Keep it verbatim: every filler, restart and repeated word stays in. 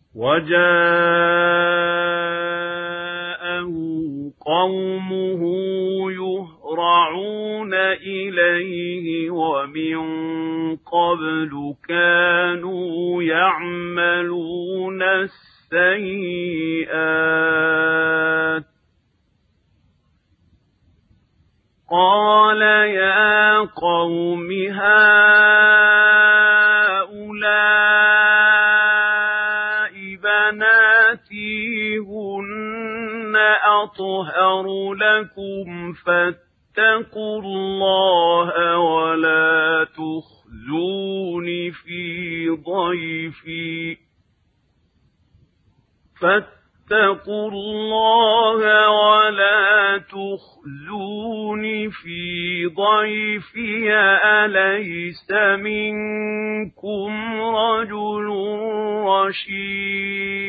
وجاءه قومه يهرعون إليه ومن قبل كانوا يعملون السيئات قال يا قوم هؤلاء بناتي هن أطهر لكم فاتقوا الله ولا تخزون في ضيفي فاتقوا الله ولا تخزون في ضيفي أليس منكم رجل رشيد